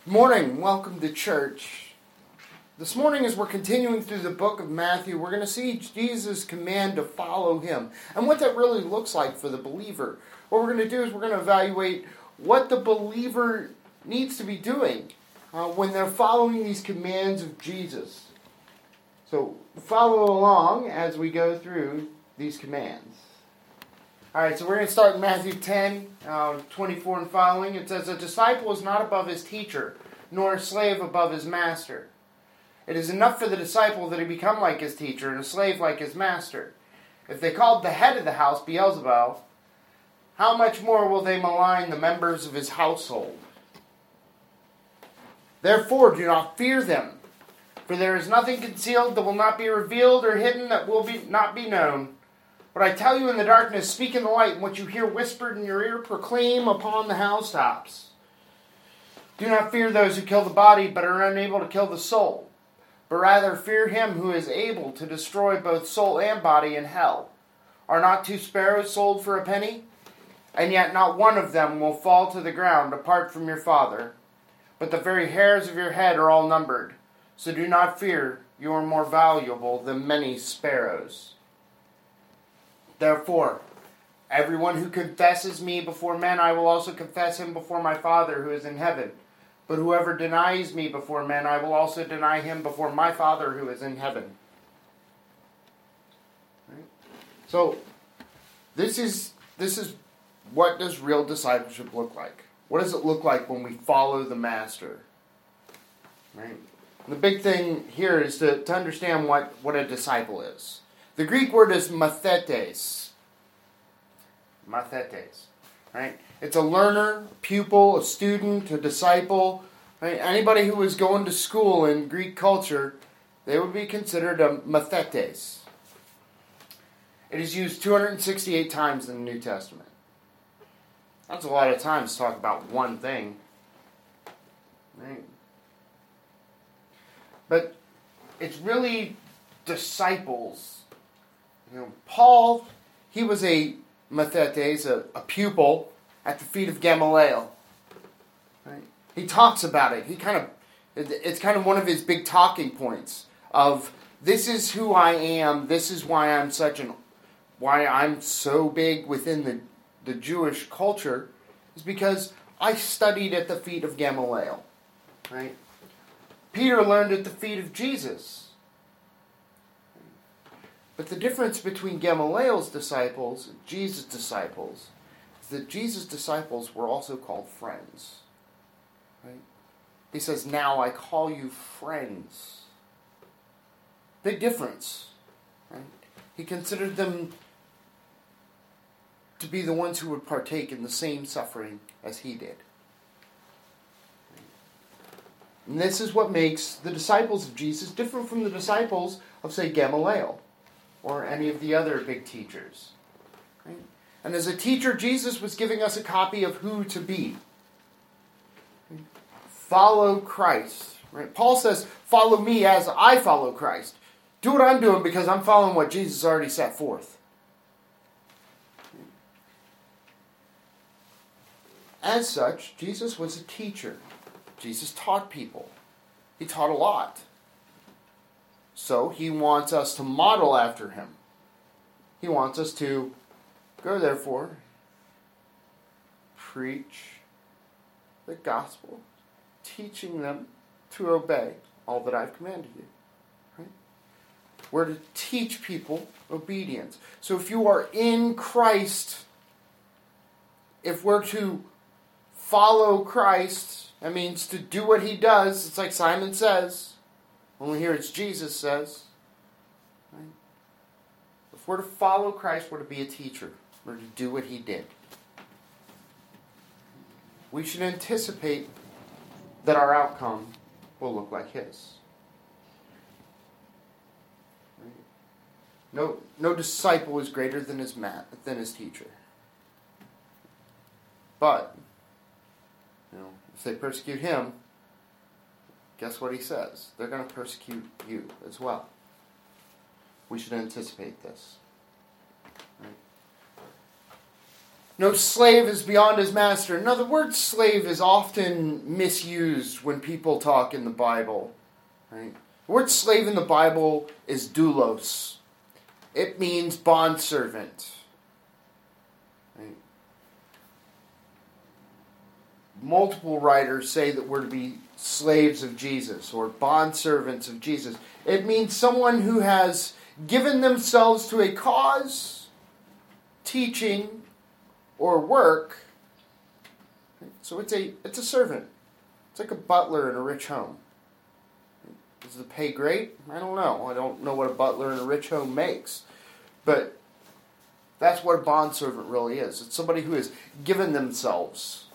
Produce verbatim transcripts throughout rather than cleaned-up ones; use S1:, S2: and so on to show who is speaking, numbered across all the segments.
S1: Morning, welcome to church. This morning, as we're continuing through the book of Matthew, we're going to see Jesus' command to follow him and what that really looks like for the believer. What we're going to do is we're going to evaluate what the believer needs to be doing uh, when they're following these commands of Jesus. So follow along as we go through these commands. All right, so we're going to start in Matthew ten, uh, twenty-four and following. It says, "A disciple is not above his teacher, nor a slave above his master. It is enough for the disciple that he become like his teacher, and a slave like his master. If they called the head of the house Beelzebul, how much more will they malign the members of his household? Therefore, do not fear them, for there is nothing concealed that will not be revealed, or hidden that will be not be known. What I tell you in the darkness, speak in the light, and what you hear whispered in your ear, proclaim upon the housetops. Do not fear those who kill the body, but are unable to kill the soul, but rather fear him who is able to destroy both soul and body in hell. Are not two sparrows sold for a penny? And yet not one of them will fall to the ground apart from your Father. But the very hairs of your head are all numbered. So do not fear, you are more valuable than many sparrows. Therefore, everyone who confesses me before men, I will also confess him before my Father who is in heaven. But whoever denies me before men, I will also deny him before my Father who is in heaven." Right? So, this is this is what does real discipleship look like? What does it look like when we follow the Master? Right? And the big thing here is to, to understand what, what a disciple is. The Greek word is mathetes. Mathetes. Right? It's a learner, a pupil, a student, a disciple. Right? Anybody who was going to school in Greek culture, they would be considered a mathetes. It is used two hundred sixty-eight times in the New Testament. That's a lot of times to talk about one thing. Right? But it's really disciples. You know, Paul, he was a mathetes, a, a pupil at the feet of Gamaliel. Right? He talks about it. He kind of, it's kind of one of his big talking points of, this is who I am. This is why I'm such an, why I'm so big within the, the Jewish culture, is because I studied at the feet of Gamaliel. Right? Peter learned at the feet of Jesus. But the difference between Gamaliel's disciples and Jesus' disciples is that Jesus' disciples were also called friends. Right? He says, "Now I call you friends." Big difference. Right? He considered them to be the ones who would partake in the same suffering as he did. And this is what makes the disciples of Jesus different from the disciples of, say, Gamaliel, or any of the other big teachers. Right? And as a teacher, Jesus was giving us a copy of who to be. Follow Christ. Right? Paul says, "Follow me as I follow Christ." Do what I'm doing because I'm following what Jesus already set forth. As such, Jesus was a teacher. Jesus taught people. He taught a lot. So he wants us to model after him. He wants us to go, therefore, preach the gospel, teaching them to obey all that I've commanded you. Right? We're to teach people obedience. So if you are in Christ, if we're to follow Christ, that means to do what he does. It's like Simon says. Only here it's Jesus says. Right? If we're to follow Christ, we're to be a teacher. We're to do what he did. We should anticipate that our outcome will look like his. Right? No, no disciple is greater than his mat, than his teacher. But, you know, if they persecute him, guess what he says? They're going to persecute you as well. We should anticipate this. Right? No slave is beyond his master. Now, the word slave is often misused when people talk in the Bible. Right? The word slave in the Bible is doulos. It means bondservant. Right? Multiple writers say that we're to be slaves of Jesus or bondservants of Jesus. It means someone who has given themselves to a cause, teaching, or work. So it's a it's a servant. It's like a butler in a rich home. Is the pay great? I don't know. I don't know what a butler in a rich home makes. But that's what a bondservant really is. It's somebody who has given themselves.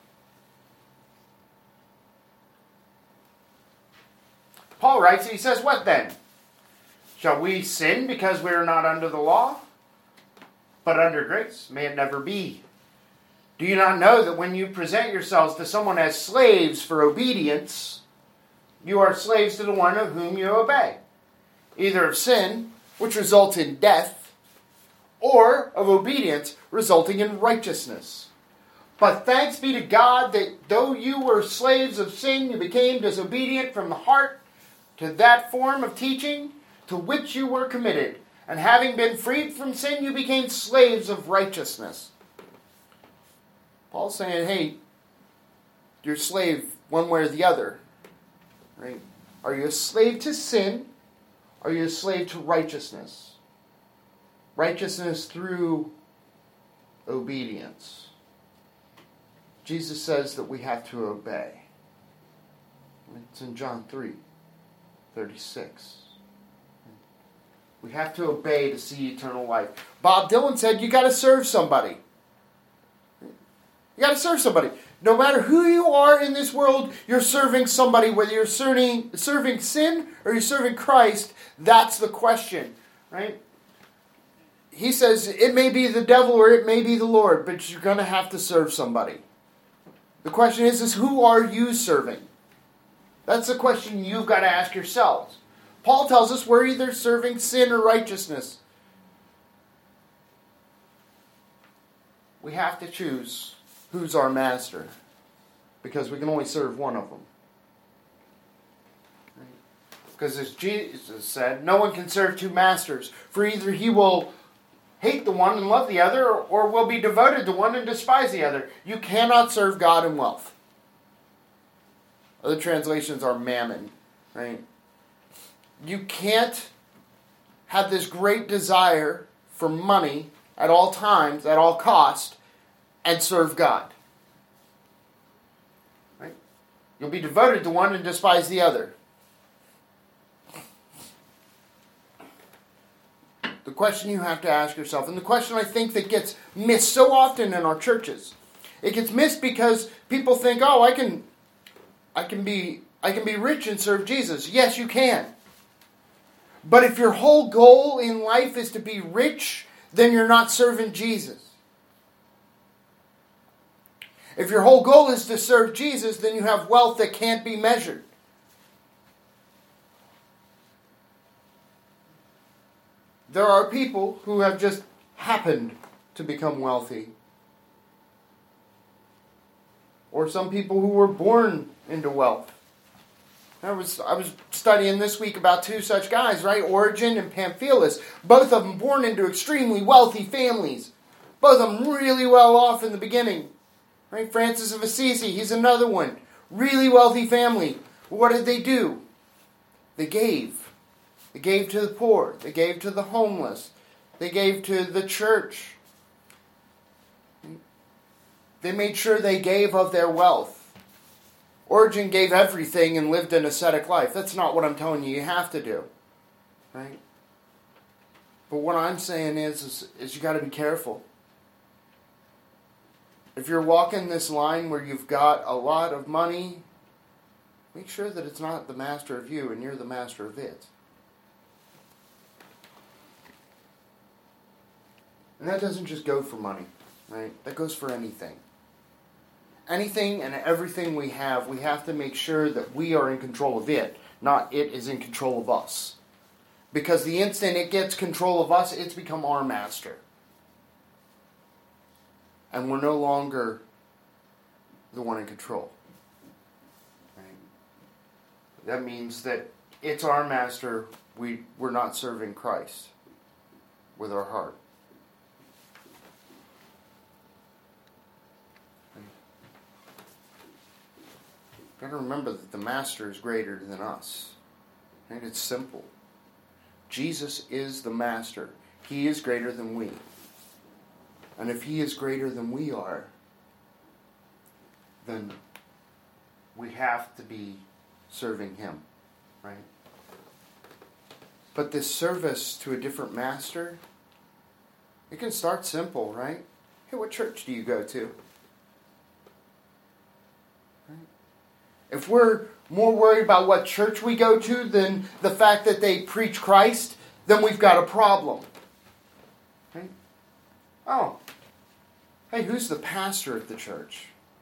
S1: Paul writes, he says, what then? Shall we sin because we are not under the law, but under grace? May it never be. Do you not know that when you present yourselves to someone as slaves for obedience, you are slaves to the one of whom you obey, either of sin, which results in death, or of obedience, resulting in righteousness. But thanks be to God that though you were slaves of sin, you became disobedient from the heart to that form of teaching to which you were committed. And having been freed from sin, you became slaves of righteousness. Paul's saying, hey, you're a slave one way or the other. Right? Are you a slave to sin? Are you a slave to righteousness? Righteousness through obedience. Jesus says that we have to obey. It's in John three thirty-six. We have to obey to see eternal life. Bob Dylan said, you got to serve somebody. You got to serve somebody. No matter who you are in this world, you're serving somebody. Whether you're serving, serving sin or you're serving Christ, that's the question. Right? He says, it may be the devil or it may be the Lord, but you're going to have to serve somebody. The question is, is who are you serving? That's the question you've got to ask yourselves. Paul tells us we're either serving sin or righteousness. We have to choose who's our master, because we can only serve one of them. Because as Jesus said, no one can serve two masters, for either he will hate the one and love the other, or will be devoted to one and despise the other. You cannot serve God and wealth. Other translations are mammon, right? You can't have this great desire for money at all times, at all cost, and serve God. Right? You'll be devoted to one and despise the other. The question you have to ask yourself, and the question I think that gets missed so often in our churches, it gets missed because people think, oh, I can, I can be, I can be rich and serve Jesus. Yes, you can. But if your whole goal in life is to be rich, then you're not serving Jesus. If your whole goal is to serve Jesus, then you have wealth that can't be measured. There are people who have just happened to become wealthy. Or some people who were born into wealth. I was I was studying this week about two such guys, right? Origen and Pamphilus. Both of them born into extremely wealthy families. Both of them really well off in the beginning. Right? Francis of Assisi, he's another one. Really wealthy family. What did they do? They gave. They gave to the poor. They gave to the homeless. They gave to the church. They made sure they gave of their wealth. Origen gave everything and lived an ascetic life. That's not what I'm telling you you have to do. Right? But what I'm saying is, is, is you got to be careful. If you're walking this line where you've got a lot of money, make sure that it's not the master of you and you're the master of it. And that doesn't just go for money, right? That goes for anything. Anything and everything we have, we have to make sure that we are in control of it, not it is in control of us. Because the instant it gets control of us, it's become our master. and we're no longer the one in control. Right? That means that it's our master. We, we're not serving Christ with our heart. You've got to remember that the master is greater than us. Right? It's simple. Jesus is the master. He is greater than we. And if he is greater than we are, then we have to be serving him. Right? But this service to a different master, it can start simple, right? Hey, what church do you go to? Right? If we're more worried about what church we go to than the fact that they preach Christ, then we've got a problem. Right? Oh, hey, who's the pastor at the church?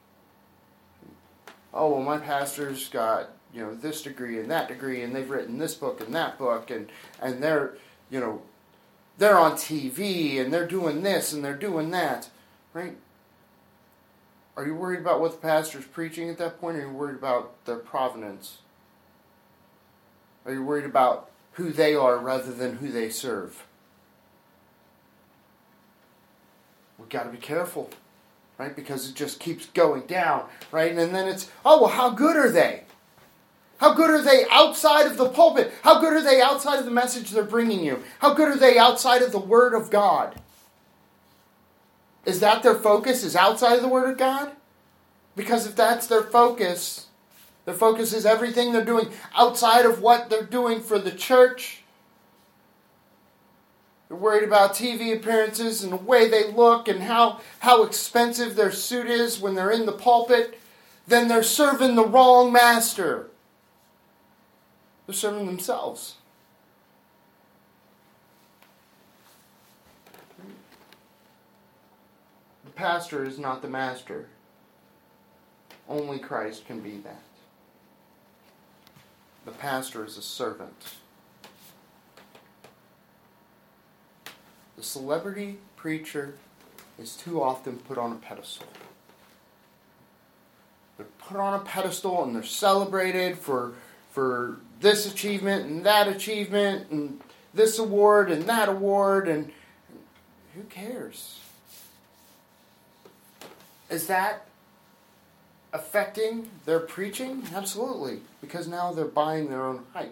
S1: Oh, well, my pastor's got, you know, this degree and that degree, and they've written this book and that book, and, and they're, you know, they're on T V, and they're doing this, and they're doing that, right? Are you worried about what the pastor's preaching at that point, or are you worried about their provenance? Are you worried about who they are rather than who they serve? We've got to be careful, right? Because it just keeps going down, right? And then it's, oh, well, how good are they? How good are they outside of the pulpit? How good are they outside of the message they're bringing you? How good are they outside of the Word of God? Is that their focus? Is outside of the Word of God? Because if that's their focus, their focus is everything they're doing outside of what they're doing for the church. They're worried about T V appearances and the way they look and how, how expensive their suit is when they're in the pulpit. Then they're serving the wrong master. They're serving themselves. The pastor is not the master. Only Christ can be that. The pastor is a servant. The celebrity preacher is too often put on a pedestal. They're put on a pedestal and they're celebrated for, for this achievement and that achievement and this award and that award, and who cares? Is that affecting their preaching? Absolutely, because now they're buying their own hype.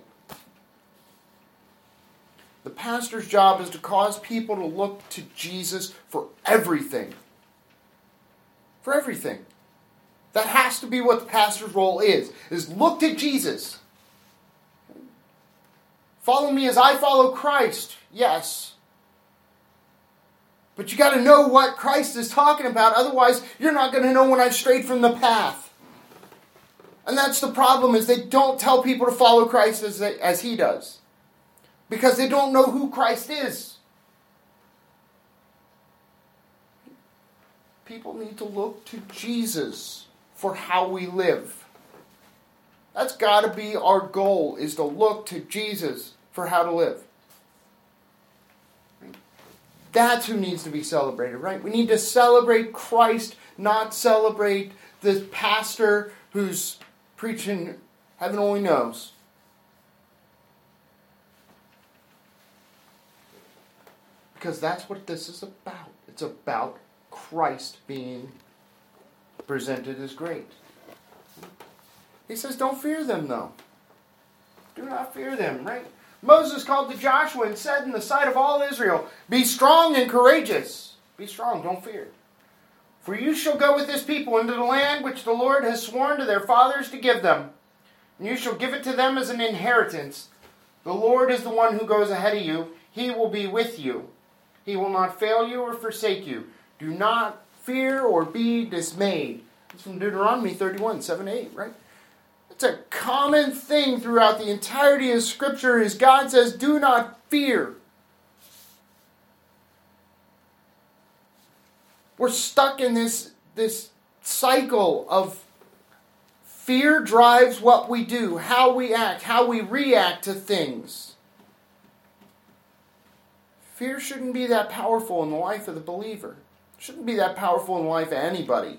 S1: The pastor's job is to cause people to look to Jesus for everything. For everything. That has to be what the pastor's role is, is look to Jesus. Follow me as I follow Christ. Yes. But you got to know what Christ is talking about. Otherwise, you're not going to know when I've strayed from the path. And that's the problem, is they don't tell people to follow Christ as, they, as he does. Because they don't know who Christ is. People need to look to Jesus for how we live. That's got to be our goal, is to look to Jesus for how to live. That's who needs to be celebrated, right? We need to celebrate Christ, not celebrate the pastor who's preaching heaven only knows. Because that's what this is about. It's about Christ being presented as great. He says, don't fear them, though. Do not fear them, right? Moses called to Joshua and said in the sight of all Israel, be strong and courageous. Be strong, don't fear. For you shall go with this people into the land which the Lord has sworn to their fathers to give them. And you shall give it to them as an inheritance. The Lord is the one who goes ahead of you. He will be with you. He will not fail you or forsake you. Do not fear or be dismayed. It's from Deuteronomy thirty-one, seven to eight, right? It's a common thing throughout the entirety of Scripture is God says, do not fear. We're stuck in this, this cycle of fear drives what we do, how we act, how we react to things. Fear shouldn't be that powerful in the life of the believer. It Shouldn't be that powerful in the life of anybody.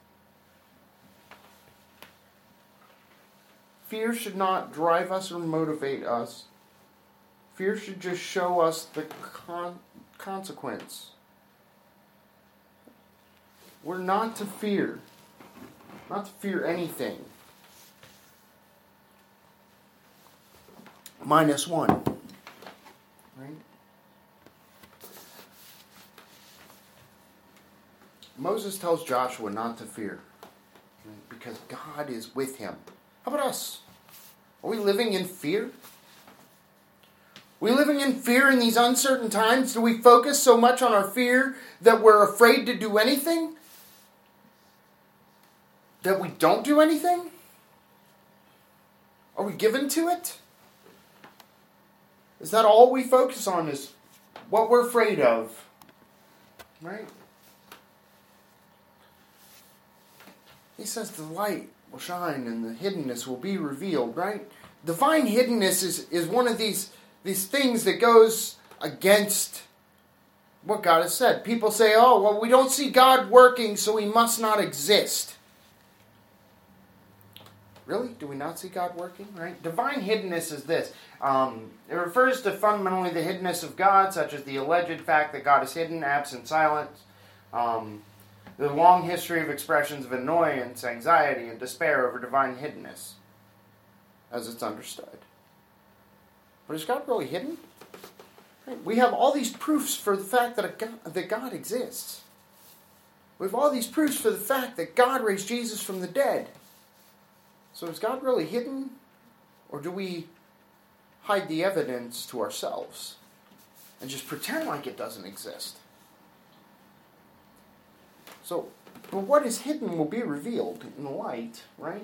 S1: Fear should not drive us or motivate us. Fear should just show us the con- consequence. We're not to fear. Not to fear anything. Minus one. Right? Moses tells Joshua not to fear. Because God is with him. How about us? Are we living in fear? Are we living in fear in these uncertain times? Do we focus so much on our fear that we're afraid to do anything? That we don't do anything? Are we given to it? Is that all we focus on, is what we're afraid of? Right? He says the light will shine and the hiddenness will be revealed, right? Divine hiddenness is, is one of these, these things that goes against what God has said. People say, oh, well, we don't see God working, so he must not exist. Really? Do we not see God working? Right? Divine hiddenness is this. Um, it refers to fundamentally the hiddenness of God, such as the alleged fact that God is hidden, absent, silent. Um, the long history of expressions of annoyance, anxiety, and despair over divine hiddenness, as it's understood. But is God really hidden? Right? We have all these proofs for the fact that, a God, that God exists. We have all these proofs for the fact that God raised Jesus from the dead. So is God really hidden? Or do we hide the evidence to ourselves and just pretend like it doesn't exist? So, but what is hidden will be revealed in the light, right?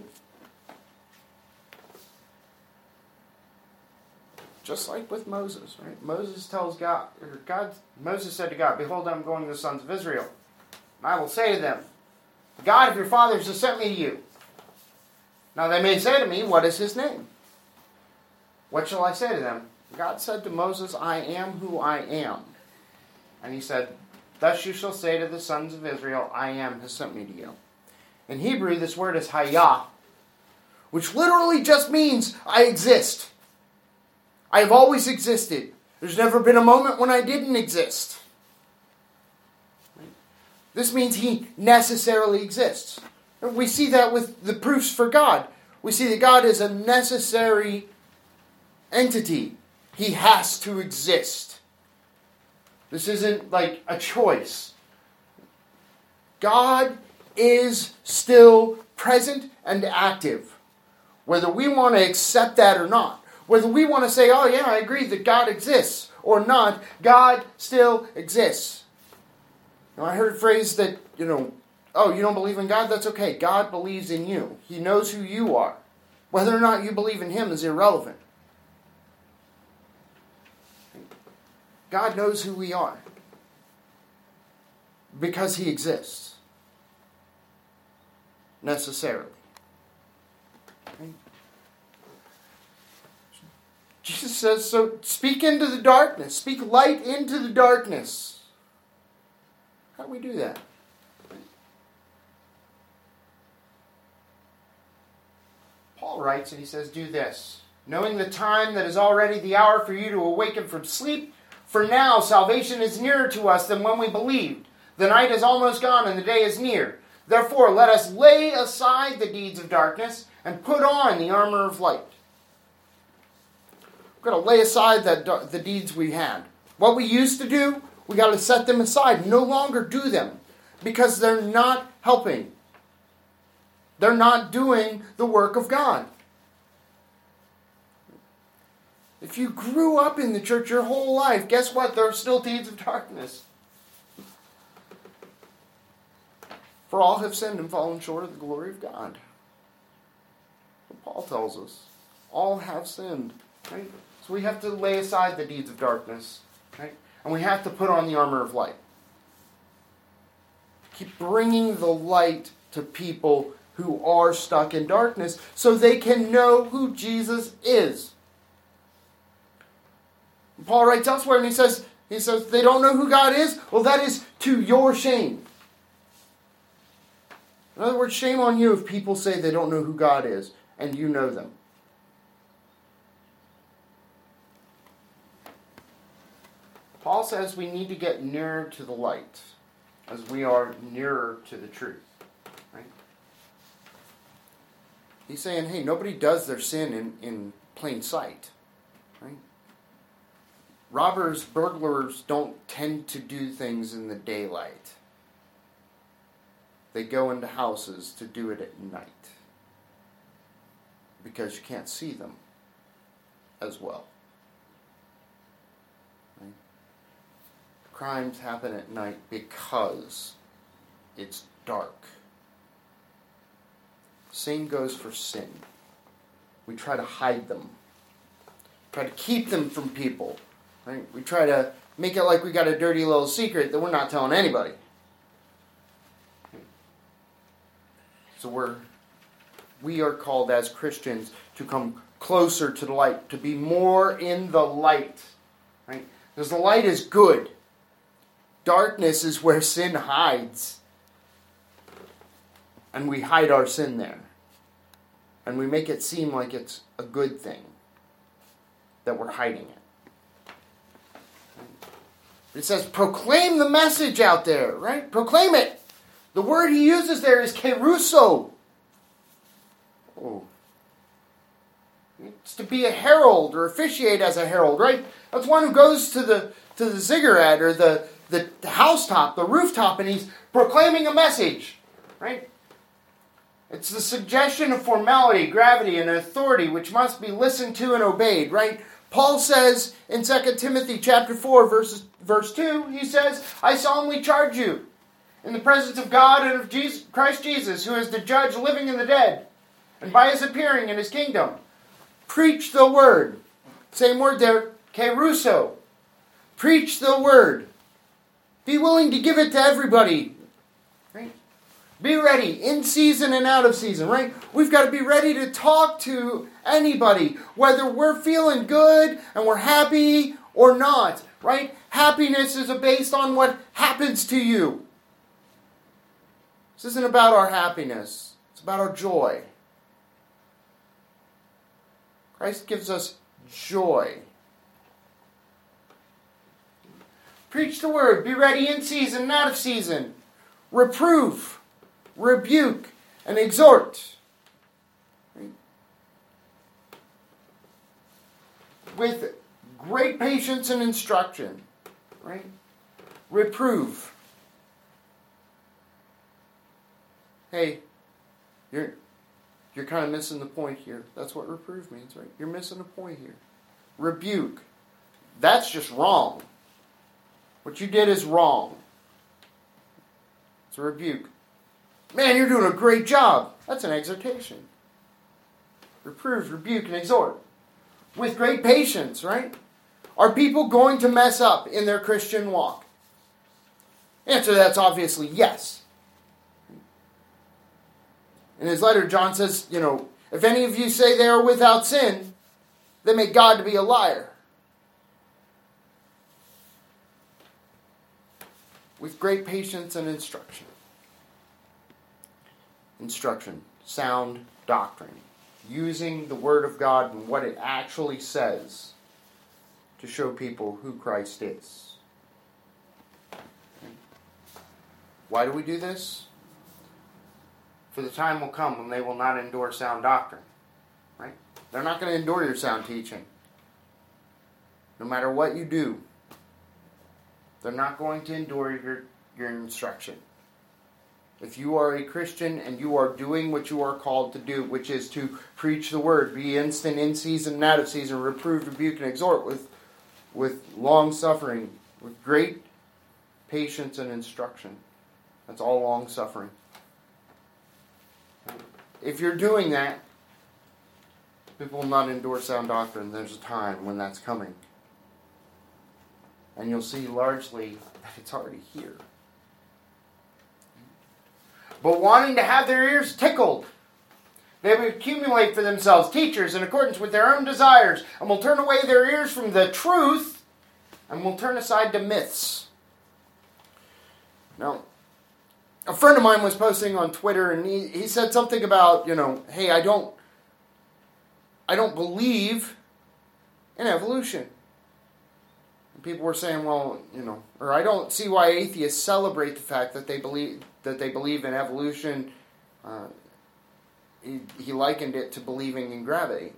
S1: Just like with Moses, right? Moses tells God, or God, Moses said to God, behold, I'm going to the sons of Israel. And I will say to them, God of your fathers has sent me to you. Now they may say to me, what is his name? What shall I say to them? God said to Moses, I am who I am. And he said, thus you shall say to the sons of Israel, I am has sent me to you. In Hebrew, this word is hayah, which literally just means I exist. I have always existed. There's never been a moment when I didn't exist. This means he necessarily exists. We see that with the proofs for God. We see that God is a necessary entity. He has to exist. This isn't like a choice. God is still present and active. Whether we want to accept that or not. Whether we want to say, oh yeah, I agree that God exists or not, God still exists. Now, I heard a phrase that, you know, oh, you don't believe in God? That's okay. God believes in you. He knows who you are. Whether or not you believe in him is irrelevant. God knows who we are. Because he exists. Necessarily. Jesus says, so speak into the darkness. Speak light into the darkness. How do we do that? Paul writes and he says, do this. Knowing the time that is already the hour for you to awaken from sleep, for now salvation is nearer to us than when we believed. The night is almost gone and the day is near. Therefore, let us lay aside the deeds of darkness and put on the armor of light. We're going to lay aside the, the deeds we had. What we used to do, we got to set them aside. No longer do them. Because they're not helping. They're not doing the work of God. If you grew up in the church your whole life, guess what? There are still deeds of darkness. For all have sinned and fallen short of the glory of God. What Paul tells us. All have sinned. Right? So we have to lay aside the deeds of darkness. Right? And we have to put on the armor of light. Keep bringing the light to people who are stuck in darkness so they can know who Jesus is. Paul writes elsewhere and he says, he says, they don't know who God is? Well, that is to your shame. In other words, shame on you if people say they don't know who God is, and you know them. Paul says we need to get nearer to the light as we are nearer to the truth. Right? He's saying, hey, nobody does their sin in, in plain sight. Right? Robbers, burglars don't tend to do things in the daylight. They go into houses to do it at night because you can't see them as well. Right? Crimes happen at night because it's dark. Same goes for sin. We try to hide them. Try to keep them from people. Right? We try to make it like we got a dirty little secret that we're not telling anybody. So we're, we are called as Christians to come closer to the light, to be more in the light. Right? Because the light is good. Darkness is where sin hides. And we hide our sin there. And we make it seem like it's a good thing that we're hiding it. It says, proclaim the message out there, right? Proclaim it. The word he uses there is keruso. Oh. It's to be a herald or officiate as a herald, right? That's one who goes to the to the ziggurat or the, the, the housetop, the rooftop, and he's proclaiming a message, right? It's the suggestion of formality, gravity, and authority which must be listened to and obeyed, right? Paul says in Second Timothy chapter four, verses, verse two, he says, I solemnly charge you, in the presence of God and of Jesus, Christ Jesus, who is the judge living and the dead, and by his appearing in his kingdom, preach the word. Same word there, keruso. Preach the word. Be willing to give it to everybody. Right? Be ready, in season and out of season, right? We've got to be ready to talk to anybody, whether we're feeling good and we're happy or not, right? Happiness is based on what happens to you. This isn't about our happiness. It's about our joy. Christ gives us joy. Preach the word. Be ready in season and out of season. Reprove, rebuke, and exhort. Right? With great patience and instruction. Right? Reprove. Hey, you're you're kind of missing the point here. That's what reprove means, right? You're missing the point here. Rebuke. That's just wrong. What you did is wrong. It's a rebuke. Man, you're doing a great job. That's an exhortation. Reprove, rebuke, and exhort. With great patience, right? Are people going to mess up in their Christian walk? Answer to that's obviously yes. In his letter, John says, you know, if any of you say they are without sin, they make God to be a liar. With great patience and instruction. Instruction, sound doctrine. Using the Word of God and what it actually says to show people who Christ is. Why do we do this? For the time will come when they will not endure sound doctrine. Right? They're not going to endure your sound teaching. No matter what you do. They're not going to endure your, your instruction. If you are a Christian and you are doing what you are called to do, which is to preach the word, be instant in season and out of season, reprove, rebuke, and exhort with, with long suffering, with great patience and instruction. That's all long suffering. If you're doing that, people will not endure sound doctrine. There's a time when that's coming. And you'll see largely that it's already here. But wanting to have their ears tickled, they will accumulate for themselves teachers in accordance with their own desires, and will turn away their ears from the truth, and will turn aside to myths. Now, a friend of mine was posting on Twitter, and he, he said something about, you know, hey, I don't, I don't believe in evolution. And people were saying, well, you know, or I don't see why atheists celebrate the fact that they believe that they believe in evolution. Uh, he, he likened it to believing in gravity.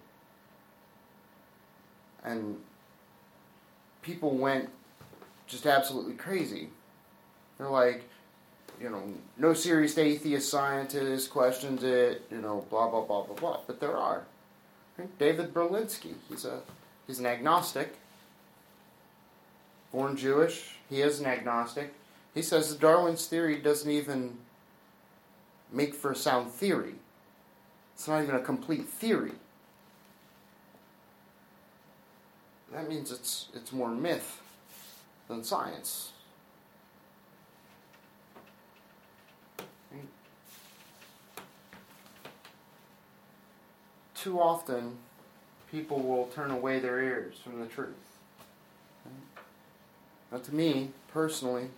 S1: And people went just absolutely crazy. They're like, you know, no serious atheist scientist questions it, you know, blah, blah, blah, blah, blah. But there are. Right? David Berlinski, he's a he's an agnostic. Born Jewish, he is an agnostic. He says that Darwin's theory doesn't even make for a sound theory. It's not even a complete theory. That means it's it's more myth than science. Too often, people will turn away their ears from the truth. Now, to me, personally,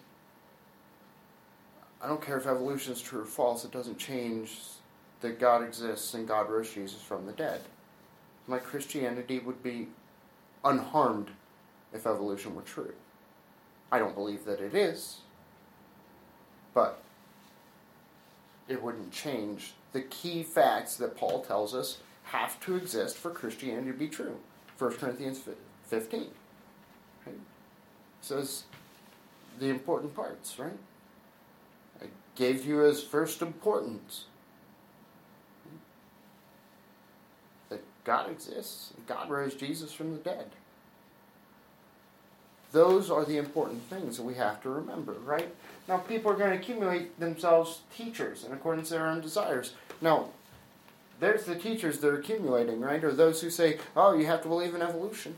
S1: I don't care if evolution is true or false. It doesn't change that God exists and God rose Jesus from the dead. My Christianity would be unharmed if evolution were true. I don't believe that it is, but it wouldn't change the key facts that Paul tells us have to exist for Christianity to be true. First Corinthians fifteen. Right? Says the important parts, right? I gave you as first importance that God exists, and God rose Jesus from the dead. Those are the important things that we have to remember, right? Now, people are going to accumulate themselves teachers in accordance to their own desires. Now, there's the teachers they're accumulating, right? Or those who say, oh, you have to believe in evolution.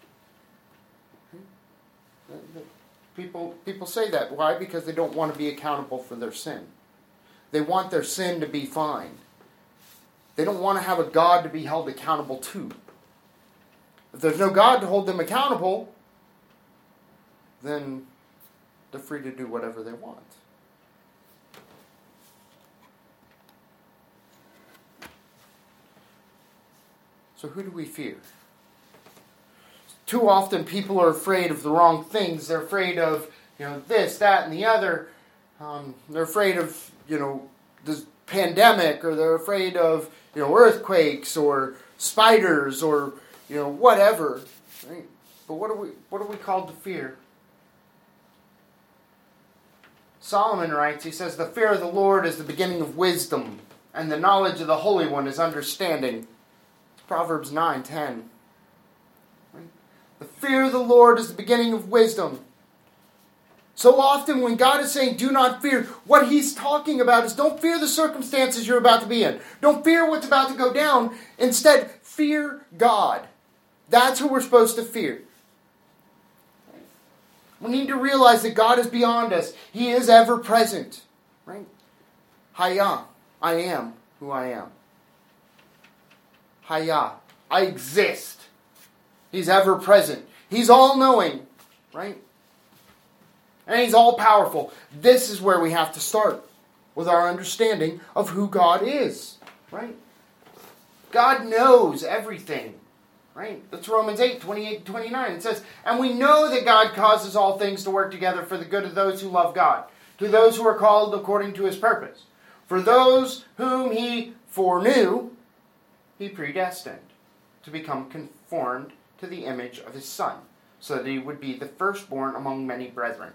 S1: People, people say that. Why? Because they don't want to be accountable for their sin. They want their sin to be fine. They don't want to have a God to be held accountable to. If there's no God to hold them accountable, then they're free to do whatever they want. So who do we fear? Too often people are afraid of the wrong things. They're afraid of, you know, this, that, and the other. Um, they're afraid of, you know, this pandemic, or they're afraid of, you know, earthquakes or spiders or, you know, whatever. Right? But what are we what are we called to fear? Solomon writes, he says, the fear of the Lord is the beginning of wisdom, and the knowledge of the Holy One is understanding. Proverbs nine ten. Right? The fear of the Lord is the beginning of wisdom. So often when God is saying, do not fear, what he's talking about is don't fear the circumstances you're about to be in. Don't fear what's about to go down. Instead, fear God. That's who we're supposed to fear. We need to realize that God is beyond us. He is ever present. Right? Hayah, I am who I am. Hayah, I exist. He's ever present. He's all-knowing. Right? And he's all-powerful. This is where we have to start, with our understanding of who God is. Right? God knows everything. Right? That's Romans eight, twenty-eight to twenty-nine. It says, and we know that God causes all things to work together for the good of those who love God, to those who are called according to his purpose. For those whom he foreknew, he predestined to become conformed to the image of his Son, so that he would be the firstborn among many brethren.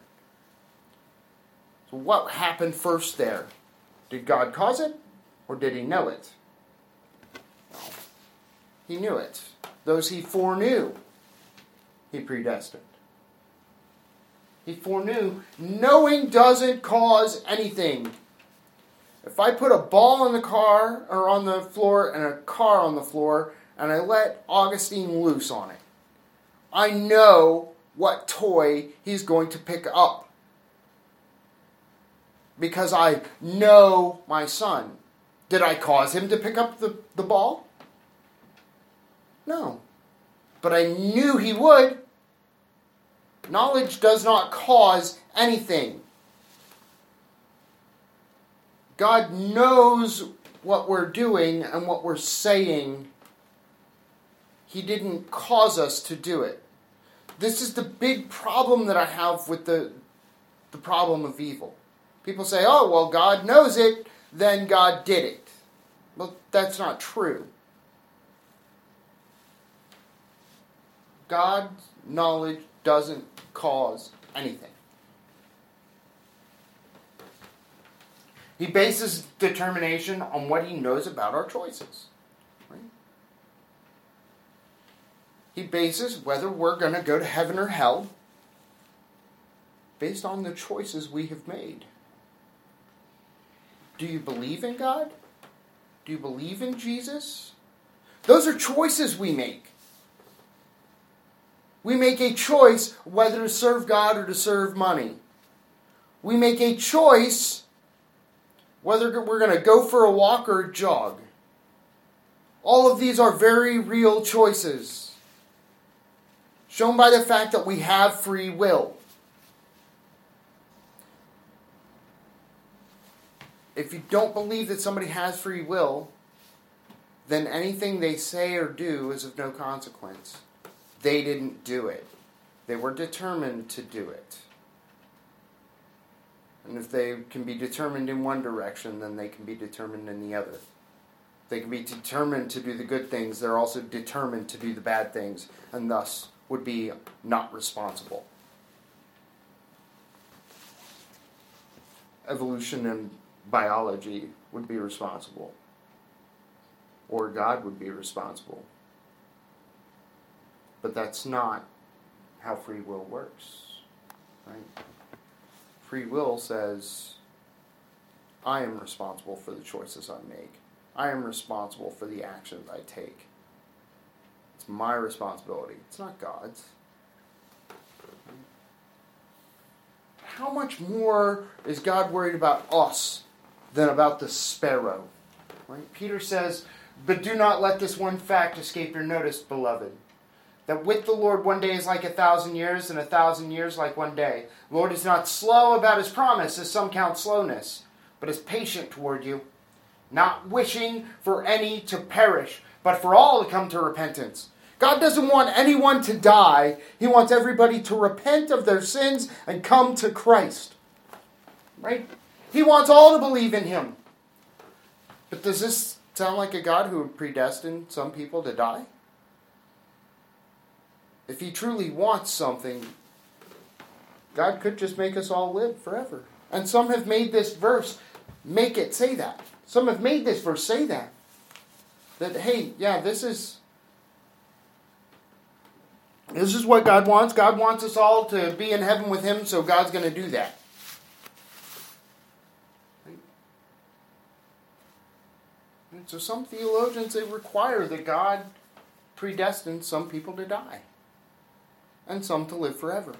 S1: So what happened first there? Did God cause it, or did he know it? No. He knew it. Those he foreknew, he predestined. He foreknew. Knowing doesn't cause anything. If I put a ball in the car, or on the floor, and a car on the floor, and I let Augustine loose on it, I know what toy he's going to pick up. Because I know my son. Did I cause him to pick up the, the ball? No. But I knew he would. Knowledge does not cause anything. God knows what we're doing and what we're saying. He didn't cause us to do it. This is the big problem that I have with the, the problem of evil. People say, oh, well, God knows it, then God did it. Well, that's not true. God's knowledge doesn't cause anything. He bases determination on what he knows about our choices. Right? He bases whether we're going to go to heaven or hell based on the choices we have made. Do you believe in God? Do you believe in Jesus? Those are choices we make. We make a choice whether to serve God or to serve money. We make a choice whether we're going to go for a walk or a jog. All of these are very real choices, shown by the fact that we have free will. If you don't believe that somebody has free will, then anything they say or do is of no consequence. They didn't do it. They were determined to do it. And if they can be determined in one direction, then they can be determined in the other. They can be determined to do the good things. They're also determined to do the bad things, and thus would be not responsible. Evolution and biology would be responsible. Or God would be responsible. But that's not how free will works. Right? Free will says, I am responsible for the choices I make. I am responsible for the actions I take. It's my responsibility. It's not God's. How much more is God worried about us than about the sparrow? Right? Peter says, but do not let this one fact escape your notice, beloved. That with the Lord one day is like a thousand years, and a thousand years like one day. The Lord is not slow about his promise, as some count slowness, but is patient toward you, not wishing for any to perish, but for all to come to repentance. God doesn't want anyone to die. He wants everybody to repent of their sins and come to Christ. Right? He wants all to believe in him. But does this sound like a God who would predestine some people to die? If he truly wants something, God could just make us all live forever. And some have made this verse make it say that. Some have made this verse say that. That, hey, yeah, this is this is what God wants. God wants us all to be in heaven with him, so God's going to do that. And so some theologians, they require that God predestines some people to die. And some to live forever.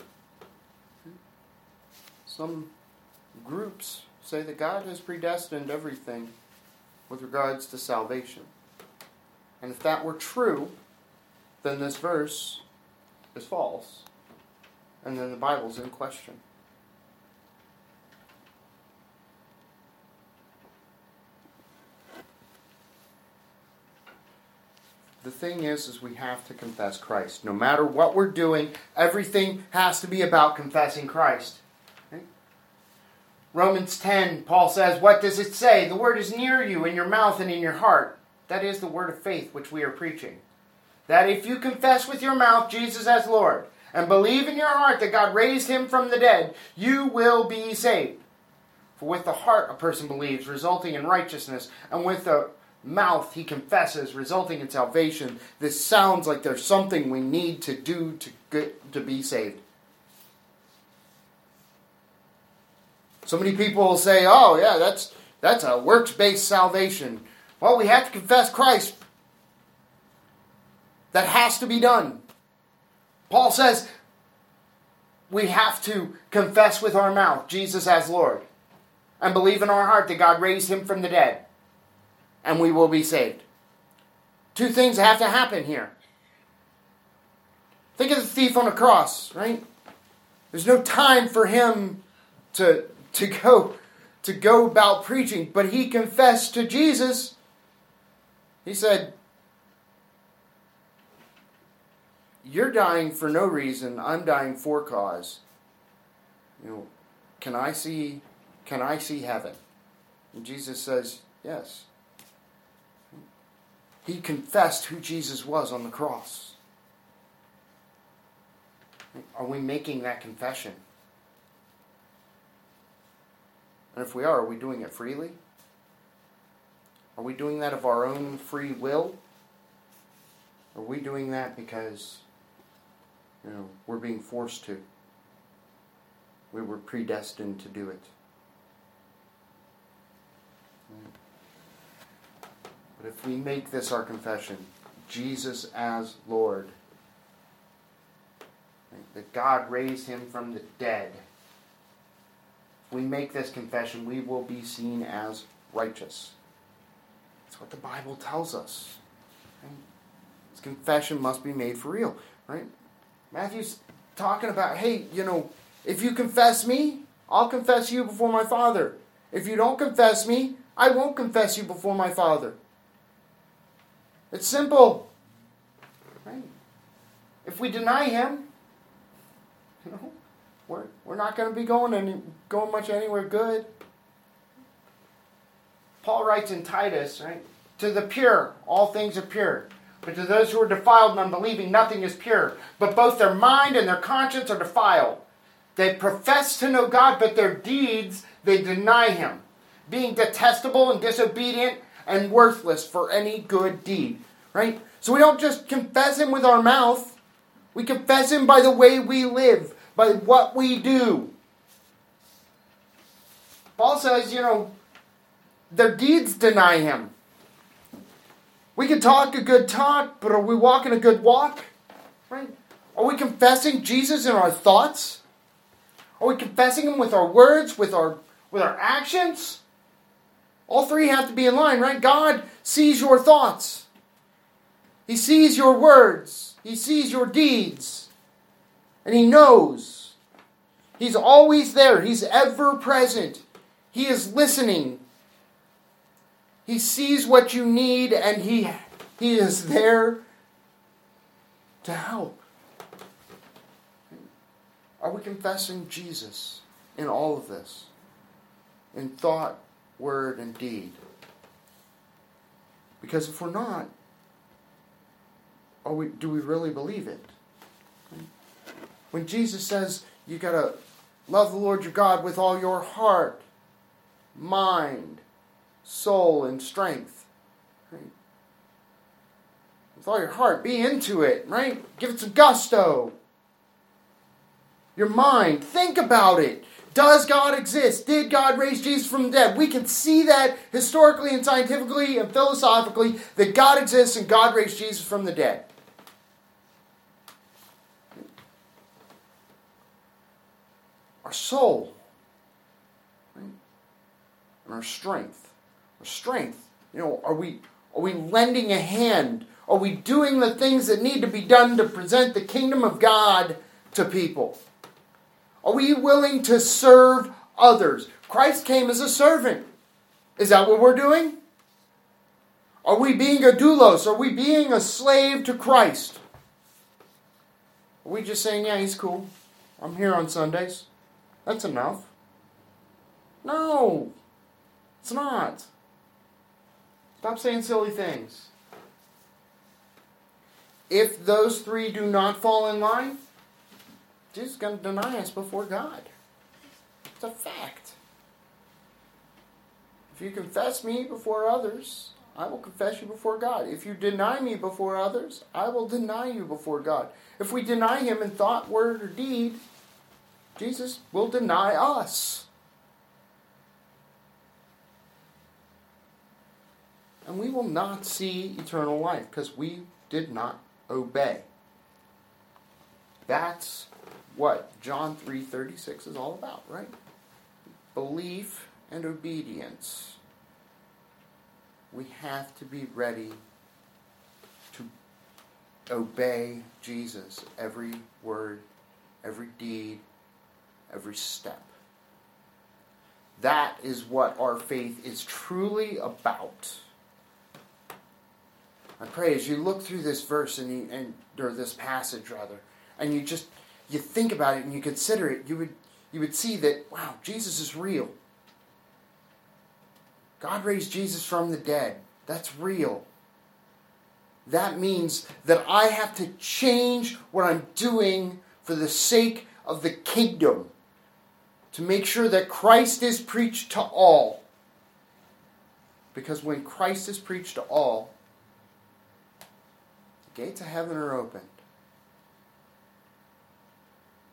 S1: Some groups say that God has predestined everything with regards to salvation. And if that were true, then this verse is false. And then the Bible's in question. The thing is, is we have to confess Christ. No matter what we're doing, everything has to be about confessing Christ. Okay? Romans ten, Paul says, what does it say? The word is near you, in your mouth and in your heart. That is the word of faith which we are preaching. That if you confess with your mouth Jesus as Lord, and believe in your heart that God raised him from the dead, you will be saved. For with the heart a person believes, resulting in righteousness, and with the mouth he confesses, resulting in salvation. This sounds like there's something we need to do to get, to be saved. So many people will say, oh yeah, that's that's a works-based salvation. Well, we have to confess Christ. That has to be done. Paul says we have to confess with our mouth Jesus as Lord, and believe in our heart that God raised him from the dead, and we will be saved. Two things have to happen here. Think of the thief on the cross, right? There's no time for him to, to go to to go about preaching, but he confessed to Jesus. He said, you're dying for no reason. I'm dying for cause. You know, can I see, can I see heaven? And Jesus says, yes. He confessed who Jesus was on the cross. Are we making that confession? And if we are, are we doing it freely? Are we doing that of our own free will? Are we doing that because, you know, we're being forced to? We were predestined to do it. But if we make this our confession, Jesus as Lord, that God raised him from the dead, if we make this confession, we will be seen as righteous. That's what the Bible tells us. Right? This confession must be made for real. Right? Matthew's talking about, hey, you know, if you confess me, I'll confess you before my Father. If you don't confess me, I won't confess you before my Father. It's simple. Right? If we deny him, you know, we're we're not going to be going any going much anywhere good. Paul writes in Titus, right? To the pure, all things are pure. But to those who are defiled and unbelieving, nothing is pure. But both their mind and their conscience are defiled. They profess to know God, but their deeds, they deny him, being detestable and disobedient and worthless for any good deed. Right? So we don't just confess him with our mouth. We confess him by the way we live, by what we do. Paul says, you know, their deeds deny him. We can talk a good talk, but are we walking a good walk? Right? Are we confessing Jesus in our thoughts? Are we confessing him with our words, with our with our actions? All three have to be in line, right? God sees your thoughts. He sees your words. He sees your deeds. And he knows. He's always there. He's ever present. He is listening. He sees what you need, and he, he is there to help. Are we confessing Jesus in all of this? In thought, word, and deed? Because if we're not, are we, do we really believe it? When Jesus says you got to love the Lord your God with all your heart, mind, soul, and strength. Right? With all your heart, be into it, right? Give it some gusto. Your mind, think about it. Does God exist? Did God raise Jesus from the dead? We can see that historically and scientifically and philosophically that God exists and God raised Jesus from the dead. Our soul, right? And our strength. Our strength. You know, are we are we lending a hand? Are we doing the things that need to be done to present the kingdom of God to people? Are we willing to serve others? Christ came as a servant. Is that what we're doing? Are we being a doulos? Are we being a slave to Christ? Are we just saying, yeah, he's cool. I'm here on Sundays. That's enough. No, it's not. Stop saying silly things. If those three do not fall in line, Jesus is going to deny us before God. It's a fact. If you confess me before others, I will confess you before God. If you deny me before others, I will deny you before God. If we deny him in thought, word, or deed, Jesus will deny us. And we will not see eternal life because we did not obey. That's what John three thirty-six is all about, right? Belief and obedience. We have to be ready to obey Jesus every word, every deed, every step. That is what our faith is truly about. I pray as you look through this verse and, you, and or this passage rather, and you just you think about it and you consider it, you would you would see that wow, Jesus is real. God raised Jesus from the dead. That's real. That means that I have to change what I'm doing for the sake of the kingdom, to make sure that Christ is preached to all. Because when Christ is preached to all, the gates of heaven are opened.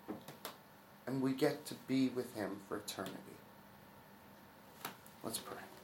S1: And we get to be with him for eternity. Let's pray.